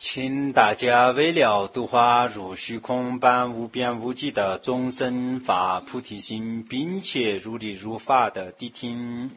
请大家为了度化如虚空般无边无际的众生发菩提心，并且如理如法的谛听。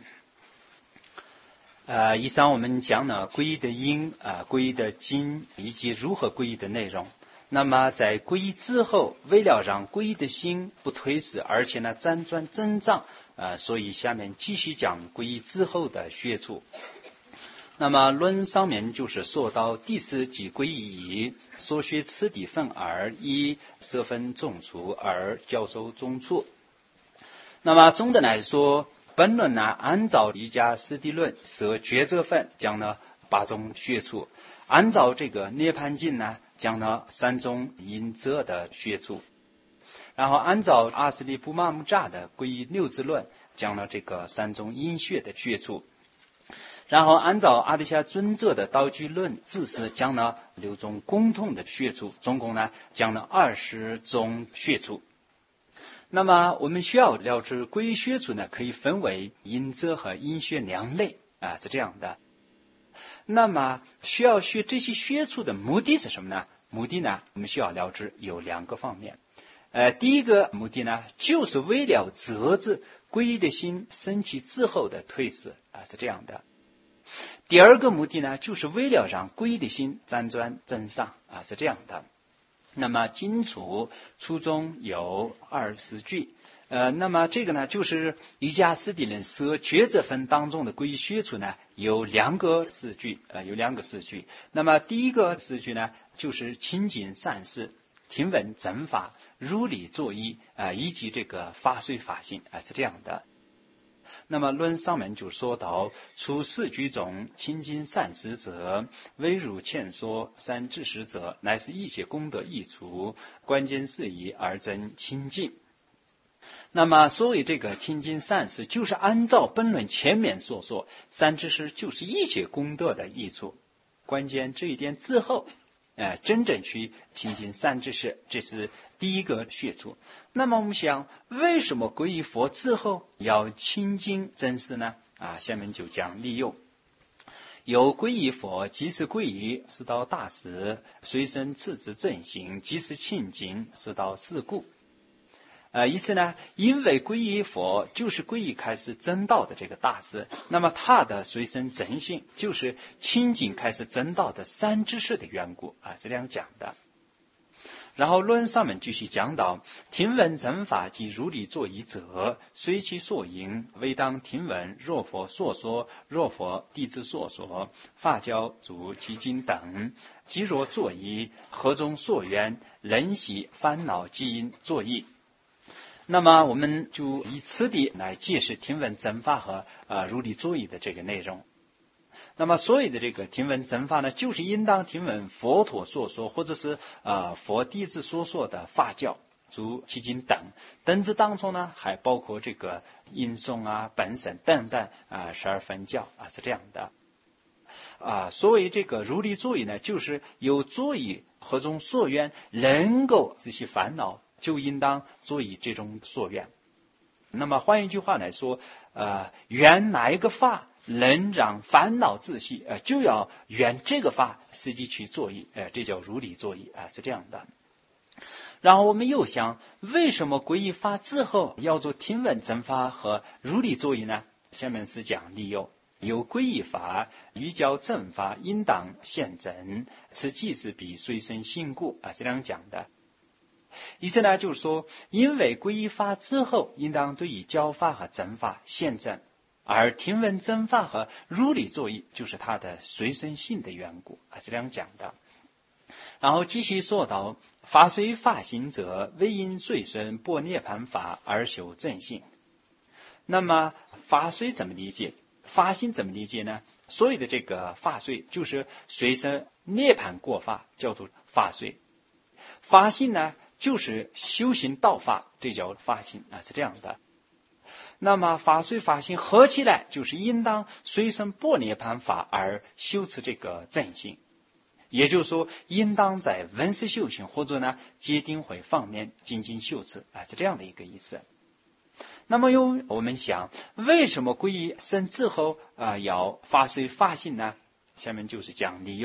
以上我们讲了皈依的因、皈依的经以及如何皈依的内容。那么在皈依之后，为了让皈依的心不退失，而且呢辗转增长，所以下面继续讲皈依之后的学处。那么论上面就是说到第四即皈依，所学次第分而一，色分众处而教授众处。那么总的来说，本论呢按照瑜伽师地论设抉择分讲了8种学处，按照这个涅槃经呢讲了3种因则的学处，然后按照阿斯利布玛木扎的皈依六支论讲了这个3种因学的学处，然后按照阿底夏尊者的道具论自是讲了6种共同的学处，总共呢讲了20种学处。那么我们需要了知皈依学处呢可以分为因则和因学2类是这样的。那么需要学这些学处的目的是什么呢？目的呢我们需要了知有2个方面。第一个目的呢就是为了遏制皈依的心升起之后的退失是这样的。第二个目的呢就是为了让皈依的心辗转增上是这样的。那么经处初中有24句，那么这个呢就是瑜伽师地论设抉择分当中的皈依学处呢有2个4句，有2个4句。那么第一个4句呢就是亲近善事、听闻正法、如理作意以及这个法随法性是这样的。那么论上面就说到，除4句中亲近善事者，唯如前说3知识者，乃是一切功德益处，关键是以而真亲近。那么所谓这个亲近善事，就是按照本论前面所说，3知识就是一切功德的益处，关键这一点之后真正去亲近3知识，这是第一个学处。那么我们想，为什么皈依佛之后要亲近真实呢？下面就讲理由。有皈依佛，即是皈依，是道大事，随身次之正行，即是亲近，是道事故。意思呢，因为皈依佛就是皈依开始正道的这个大事，那么他的随身正行就是亲近开始正道的3知识的缘故是这样讲的。然后论上面继续讲到，听闻正法及如理作意者，随其所因，唯当听闻若佛所说，若佛弟子所说，法教主其经等，即若作意，何中所缘，能习烦恼基因作意。那么我们就以此地来解释听闻正法和如理作意的这个内容。那么所谓的这个听闻正法呢，就是应当听闻佛陀所说或者是佛弟子所说的法教、诸其经等之当中呢，还包括这个音诵本省等等12分教是这样的。所谓这个如理作意呢，就是有作意何中所愿，能够自息烦恼，就应当作意这种所愿。那么换一句话来说，缘哪一个法能让烦恼自息，就要缘这个法实际去作意，这叫如理作意是这样的。然后我们又想，为什么皈依法之后要做听闻正法和如理作意呢？下面是讲理由。有皈依法，欲教正法，应当现正，此即是彼随身信故是这样讲的。意思呢就是说，因为皈依法之后应当对于教法和正法现正，而听闻正法和如理作意就是他的随身性的缘故是这样讲的。然后继续说到，法随法性者，唯因随身般涅槃法而修正性。那么法随怎么理解？法性怎么理解呢？所谓的这个法随就是随身涅槃过法，叫做法随。法性呢就是修行道法，这叫法性是这样的。那么法随法性合起来，就是应当随身般涅槃法而修持这个正性。也就是说，应当在闻思修行或者呢戒定慧方面精进修持是这样的一个意思。那么我们想，为什么皈依僧之后要法随法性呢？下面就是讲理由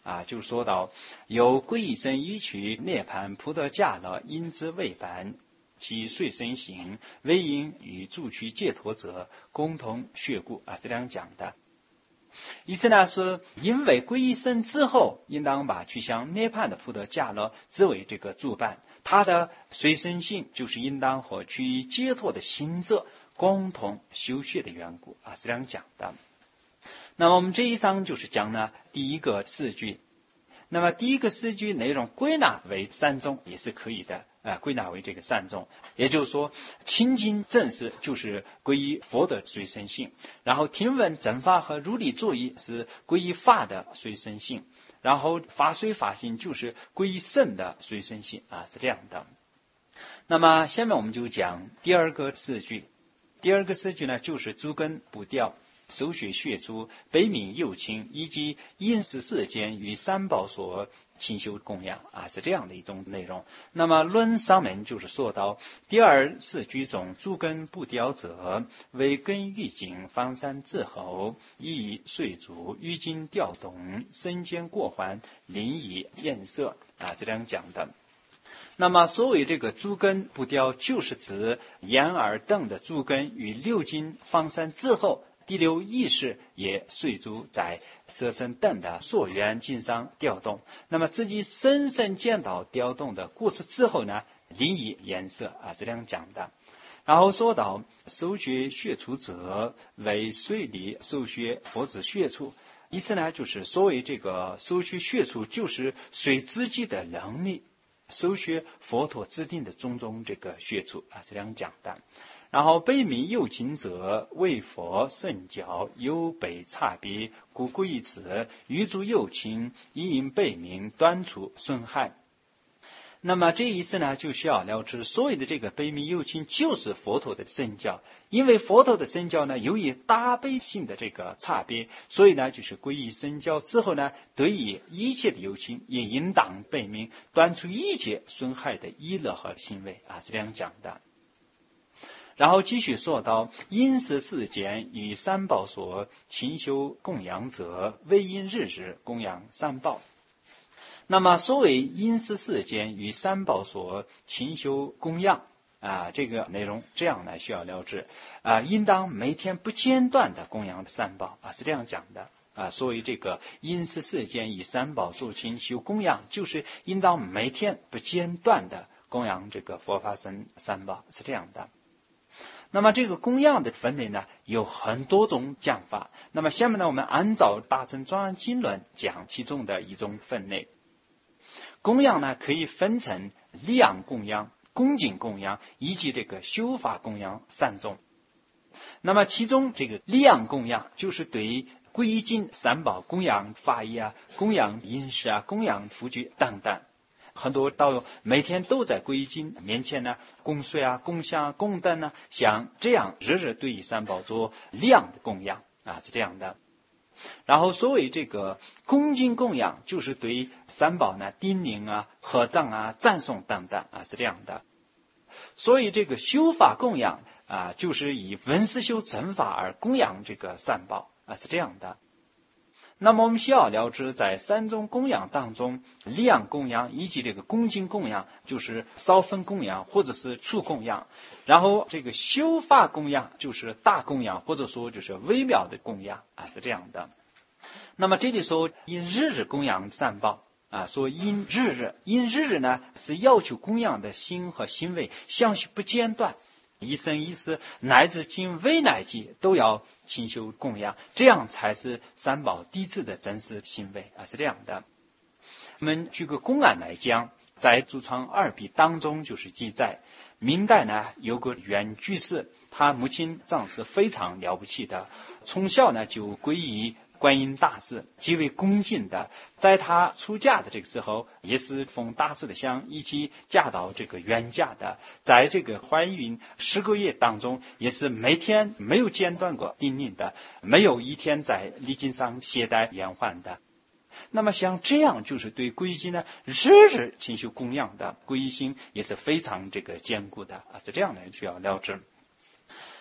就说到有皈依僧依取涅盘菩提伽罗因之为本，其随身行为因与助趋解脱者共同学故是这样讲的。意思呢是因为皈依僧之后，应当把趋向涅槃的菩提伽罗之为这个主办，他的随身性就是应当和趋解脱的行者共同修学的缘故是这样讲的。那么我们这一章就是讲了第一个四句，那么第一个四句内容归纳为三种也是可以的归纳为这个三种，也就是说清净正识就是皈依佛的随身性，然后听闻正法和如理作意是皈依法的随身性，然后法随法性就是皈依圣的随身性是这样的。那么下面我们就讲第二个四句。第二个四句呢就是诸根不掉手学学出悲悯右亲以及因时世间与三宝所勤修供养是这样的一种内容。那么论上面就是说到第二四句中诸根不掉者为根欲境方三之后以岁足欲境调动身间过患临以颜色是这样讲的。那么所谓这个诸根不掉，就是指眼耳等的诸根与六经方三之后，第六意识也随逐在色身等的所缘境上调动。那么自己深深见到调动的过失之后呢，临以颜色是这样讲的。然后说到手学学处者为随理手学佛子学处，意思呢就是所谓这个手学学处就是随自己的能力手学佛陀制定的种种这个学处是这样讲的。然后悲悯右亲者为佛圣教有北差别，故归于此余诸右亲以因悲悯断除损害。那么这意思呢就需要了知所谓的这个悲悯右亲就是佛陀的圣教，因为佛陀的圣教呢由于大悲性的这个差别，所以呢就是皈依圣教之后呢，对于一切的右亲也应当悲悯断除一切损害的意乐和行为是这样讲的。然后继续说到因时世间与三宝所勤修供养者为因日日供养三宝。那么所谓因时世间与三宝所勤修供养这个内容这样呢需要了知应当每天不间断的供养三宝是这样讲的所以这个因时世间与三宝所勤修供养就是应当每天不间断的供养这个佛法僧三宝是这样的。那么这个供养的分类呢有很多种讲法，那么下面呢我们按照大乘专案经论讲其中的一种分类。供养呢可以分成利养供养、恭敬供养以及这个修法供养三种。那么其中这个利养供养就是对皈依经三宝供养法衣供养饮食供养福具等等，很多道友每天都在皈依经面前呢供水供香供灯像这样日日对于三宝做利养的供养是这样的。然后所谓这个恭敬供养就是对三宝呢叮咛合掌赞颂等等是这样的。所以这个修法供养就是以闻思修正法而供养这个三宝是这样的。那么我们需要了知在三种供养当中，利养供养以及这个恭敬供养就是少分供养或者是粗供养，然后这个修法供养就是大供养或者说就是微妙的供养是这样的。那么这里说因日日供养三宝说因日日呢是要求供养的心和行为相续不间断，一生一世乃至今未来际都要勤修供养，这样才是三宝弟子的真实行为是这样的。我们举个公案来讲，在祖传二笔当中就是记载，明代呢有个原居士，他母亲仗是非常了不起的，从小呢就皈依观音大士，极为恭敬的，在他出嫁的这个时候也是奉大士的香一起嫁到这个原家的，在这个怀孕10个月当中也是每天没有间断过叮咛的，没有一天在礼经上懈怠延缓的。那么像这样就是对皈依经呢日日勤修供养的皈依心也是非常这个坚固的是这样的需要了知。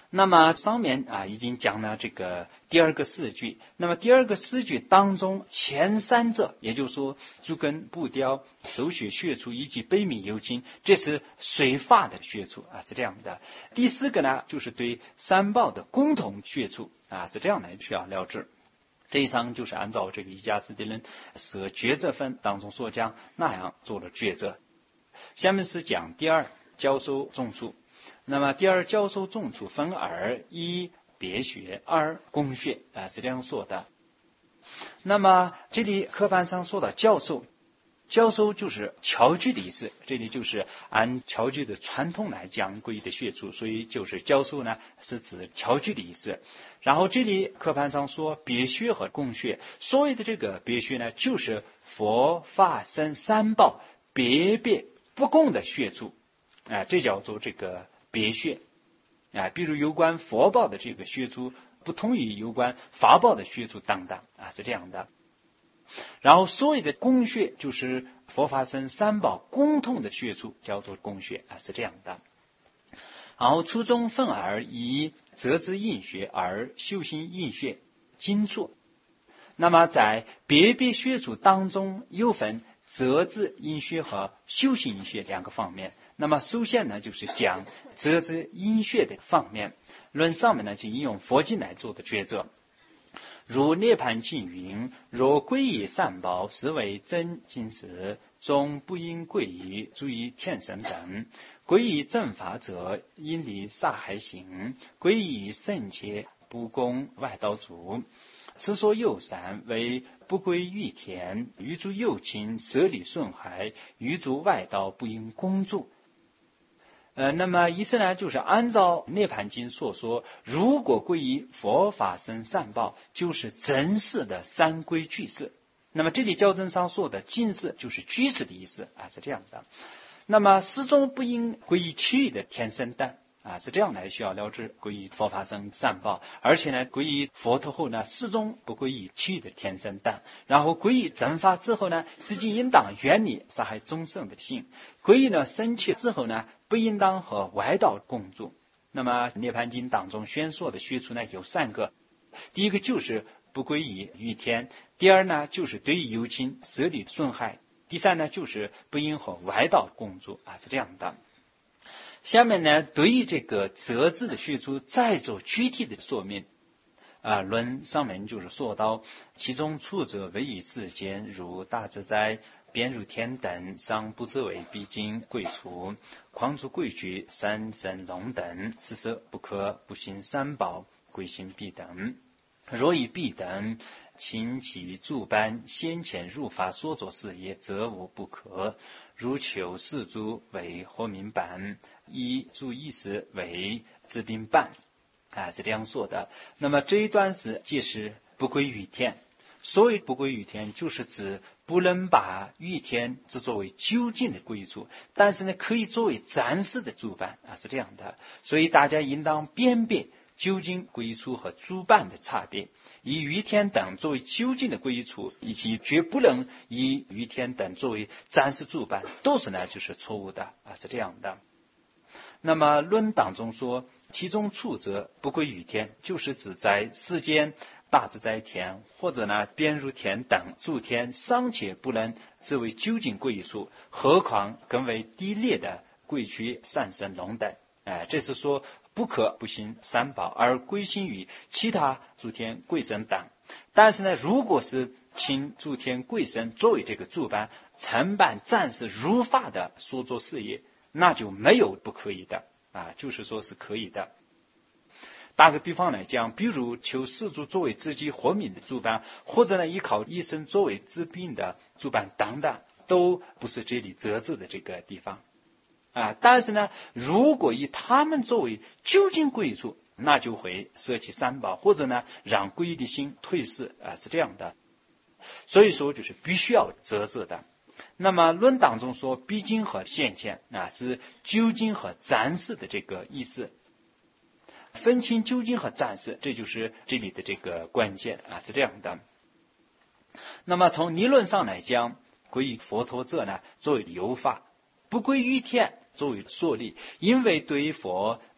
那么上面已经讲了这个第二个四句，那么第二个四句当中前三者，也就是说足根、步调、手血血处以及悲悯幽亲，这是随发的血处是这样的。第四个呢，就是对三宝的共同血处是这样的，需要了知。这一章就是按照这个一家斯地人舍抉择分当中所讲那样做了抉择。下面是讲第二教授众处。那么第二教授众处分二：一别学，二公学是这样说的。那么这里课本上说的教授，教授就是侨居的意思，这里就是按侨居的传统来讲归的学处，所以就是教授呢是指侨居的意思。然后这里课本上说别学和共学，所谓的这个别学呢，就是佛法僧三宝别别不共的学处这叫做这个别学比如有关佛宝的这个学处不同于有关法宝的学处等等是这样的。然后所谓的共学就是佛法僧三宝共同的学处，叫做共学是这样的。然后初中分二：一择之印学，二修行印学精处。那么在别别学处当中又分择之印学和修行印学两个方面。那么首先呢，就是讲择之印学的方面，论上面呢就引用佛经来做的抉择。如涅盘经云：若皈依三宝，实为真经师，终不应皈依诸于天神等。皈依正法者，应离杀害行；皈依圣洁，不供外道主。此所有三，为不归于天，于诸有情，舍离损害，于诸外道不应恭祝。那么意思呢，就是按照涅盘经所说，如果皈依佛法僧三宝，就是真实的三归居士。那么这里教证上说的进士就是居士的意思是这样的。那么始终不应皈依其余的天僧等是这样来需要了知皈依佛法僧三宝，而且呢皈依佛陀后呢，始终不皈依其余的天僧等。然后皈依正法之后呢，自己应当远离杀害众生的心。皈依呢僧伽之后呢，不应当和外道共住。那么涅盘经当中宣说的学处呢有三个，第一个就是不皈依于天，第二呢就是对于有情舍离损害，第三呢就是不应和外道共住是这样的。下面呢，对于这个择字的学处再做具体的说明论上面就是说到，其中处者唯以世间，如大自在、遍入天等，尚不知为必经贵处，况诸贵居、三神龙等，此时不可不行三宝，贵行必等。若以必等勤其诸般先前入法所作事业，则无不可。如求世诸为活明版，以诸意识为治病版是这样说的。那么这一段是即是不归于天。所谓不归于天，就是指不能把于天只作为究竟的归处，但是呢可以作为暂时的主办是这样的。所以大家应当辨别究竟归处和主办的差别，以于天等作为究竟的归处，以及绝不能以于天等作为暂时主办，都是呢就是错误的是这样的。那么论当中说，其中处者不归于天，就是指在世间大自在天或者呢遍入天等诸天尚且不能作为究竟归处，何况更为低劣的贵居、三神龙等这是说不可不行三宝而归心于其他诸天贵神等。但是呢，如果是请诸天贵神作为这个主办承办暂时如法的所作事业，那就没有不可以的就是说是可以的。打个比方来讲，比如求世主作为自己活命的主办，或者呢依靠医生作为治病的主办等等，都不是这里择字的这个地方但是呢，如果以他们作为究竟归处，那就会舍弃三宝，或者呢让皈依的心退失是这样的。所以说就是必须要择字的。那么论当中说必经和现前是究竟和暂时的这个意思，分清究竟和暂时，这就是这里的这个关键是这样的。那么从理论上来讲，皈依佛陀者呢作为有法，不归于天作为所立，因为对佛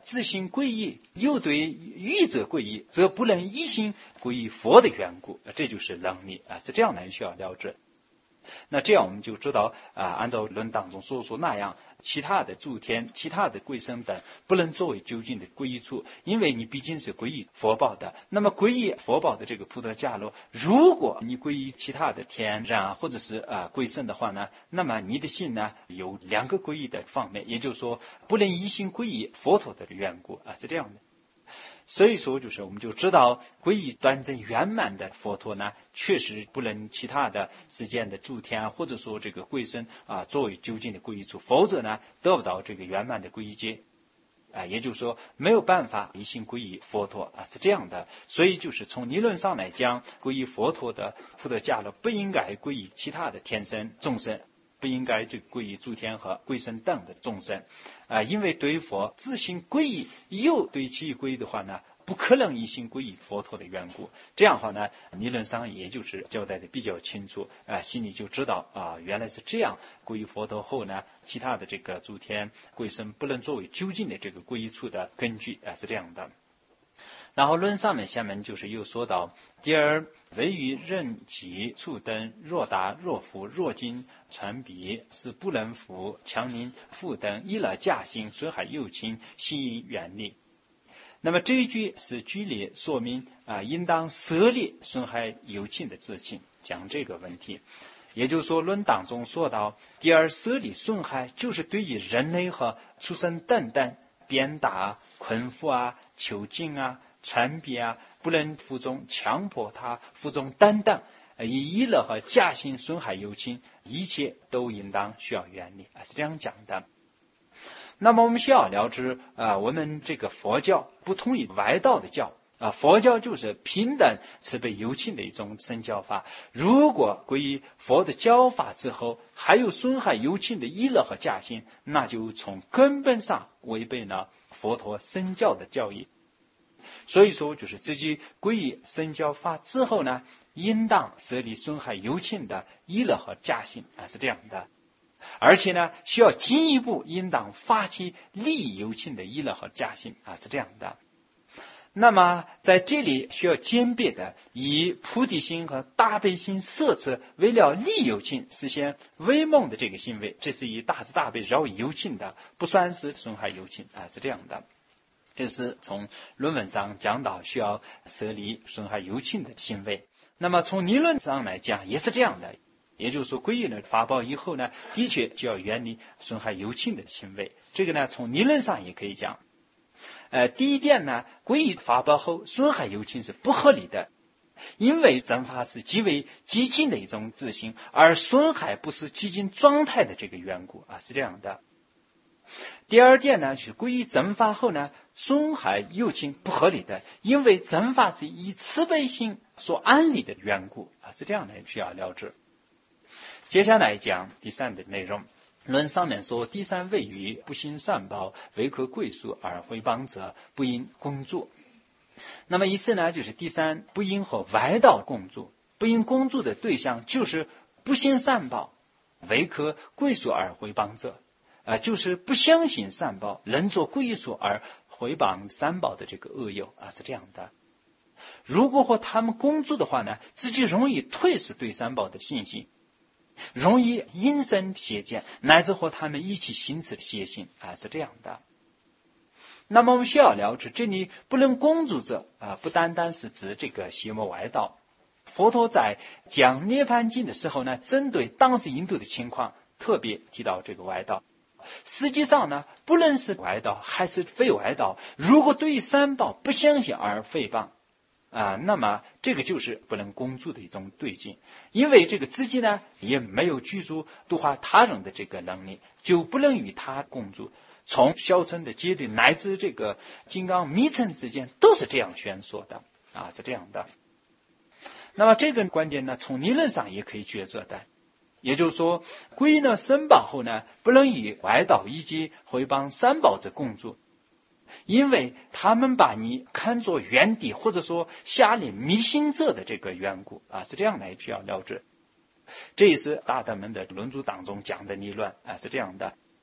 自心归依，又对欲者归依，则不能一心归依佛的缘故，这就是能力啊，是这样来需要了解。那这样我们就知道按照论当中所说那样，其他的诸天、其他的贵生等不能作为究竟的归依处，因为你毕竟是归依佛宝的。那么归依佛宝的这个菩萨伽罗，如果你归依其他的天人或者是贵生的话呢，那么你的心呢有两个归依的方面，也就是说不能一心归依佛陀的缘故是这样的。所以说就是我们就知道归依端正圆满的佛陀呢，确实不能其他的世间的诸天或者说这个贵生作为究竟的归依处，否则呢得不到这个圆满的归依界也就是说没有办法一心归依佛陀是这样的。所以就是从理论上来讲，归依佛陀的菩萨伽罗不应该归依其他的天生众生，不应该就归依诸天和贵生等的众生因为对佛自心归依又对其归依的话呢，不可能一心归依佛陀的缘故。这样的话呢，理论上也就是交代的比较清楚心里就知道原来是这样，归依佛陀后呢，其他的这个诸天贵生不能作为究竟的这个归依处的根据是这样的。然后论上面下面就是又说到，第二，唯于任己处等若达若福若精传彼，是不能服强宁复等依了驾心损害幼亲吸引远离。那么这一句是举例说明应当舍离损害有亲的自亲，讲这个问题。也就是说论当中说到，第二舍离损害就是对于人类和畜生等等鞭打困缚囚禁传逼不能服从强迫他服从等等，以依乐和驾心损害有亲，一切都应当需要远离是这样讲的。那么我们需要了知我们这个佛教不同于外道的教佛教就是平等慈悲有情的一种身教法。如果归于佛的教法之后还有损害有情的依乐和驾心，那就从根本上违背了佛陀身教的教义。所以说就是自己归于身教法之后呢，应当舍离损害有情的依乐和驾心是这样的。而且呢需要进一步应当发起利益有情的依乐和驾心是这样的。那么在这里需要兼别的以菩提心和大悲心摄持，为了利有情实现为梦的这个行为，这是以大慈大悲饶益有情的，不算是损害有情是这样的。这是从论文上讲到需要舍离损害有情的行为。那么从理论上来讲也是这样的，也就是说归依了法宝以后呢，的确就要远离损害有情的行为。这个呢从理论上也可以讲第一点呢，归依法宝后损害有情是不合理的，因为正法是极为激进的一种自性，而损害不是激进状态的这个缘故是这样的。第二点呢，就是归依正法后呢，损害有情不合理的，因为正法是以慈悲心所安立的缘故是这样的，需要了知。接下来讲第三的内容。论上面说，第三谓于不行善报，唯可贵属而毁谤者，不应共助。那么意思呢，就是第三不应和外道共助，不应共助的对象就是不行善报，唯可贵属而毁谤者就是不相信善报，能做贵属而毁谤三宝的这个恶友是这样的。如果和他们共助的话呢，自己容易退失对三宝的信心，容易因生邪见，乃至和他们一起行持邪心是这样的。那么我们需要了解，这里不能共助者不单单是指这个邪魔外道。佛陀在讲涅槃经的时候呢，针对当时印度的情况特别提到这个外道。实际上呢，不论是外道还是非外道，如果对于三宝不相信而诽谤那么这个就是不能共助的一种对境，因为这个自己呢也没有具足度化他人的这个能力，就不能与他共助。从小乘的阶段乃至这个金刚密乘之间都是这样宣说的是这样的。那么这个观点呢，从理论上也可以抉择的，也就是说归了僧宝后呢，不能与外道以及毁谤三宝者共助，因为他们把你看作原地或者说下令迷信者的这个缘故是这样来需要了解。这也是大德们的论著当中讲的理论是这样的。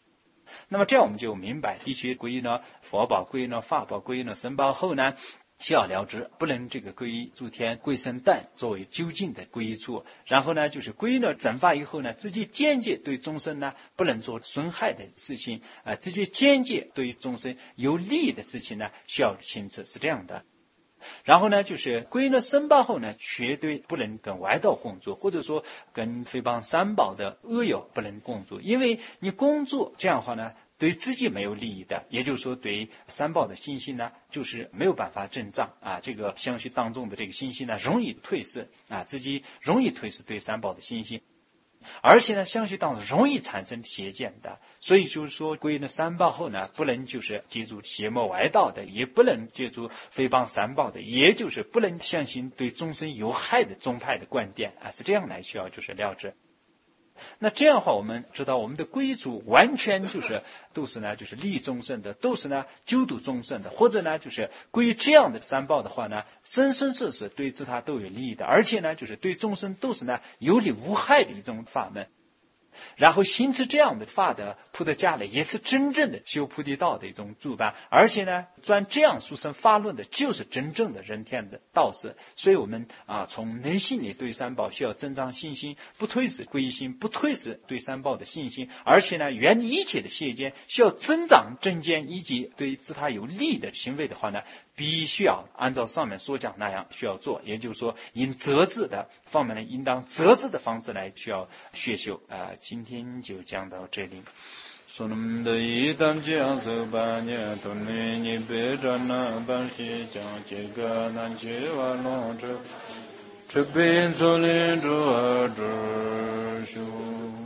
那么这样我们就明白，的确皈依呢佛宝、皈依呢法宝、皈依呢僧宝后呢，需要了知，不能这个皈依诸天、皈僧诞作为究竟的皈依处。然后呢，就是皈依了正法以后呢，自己间接对众生呢不能做损害的事情自己间接对众生有利益的事情呢，需要清楚，是这样的。然后呢，就是皈依了僧宝后呢，绝对不能跟外道共作，或者说跟诽谤三宝的恶友不能共作，因为你共作这样的话呢，对自己没有利益的，也就是说对三宝的信心呢，就是没有办法正藏这个相续当中的这个信心呢，容易退失自己容易退失对三宝的信心。而且呢，相续当中容易产生邪见的，所以就是说，皈依了三宝后呢，不能就是接触邪魔外道的，也不能接触诽谤三宝的，也就是不能相信对众生有害的宗派的观点是这样来需要就是了知。那这样的话，我们知道我们的皈依处完全就是都是呢，就是利益众生的，都是呢救度众生的，或者呢就是皈依这样的三宝的话呢，生生世世对自他都有利益的，而且呢就是对众生都是呢有利无害的一种法门。然后行持这样的法的菩提伽罗，也是真正的修菩提道的一种主办，而且呢专这样殊胜法论的，就是真正的人天的道士。所以我们从内心里对三宝需要增长信心，不退失皈依心，不退失对三宝的信心，而且呢远离一切的邪见，需要增长正见，以及对自他有利的行为的话呢，必须要按照上面所讲那样需要做，也就是说应择智的方面呢，应当择智的方式来需要学修今天就讲到这里。 说那么的一当讲走半年，都能你别着那半些讲这个难去玩弄着，这边做连着而着修。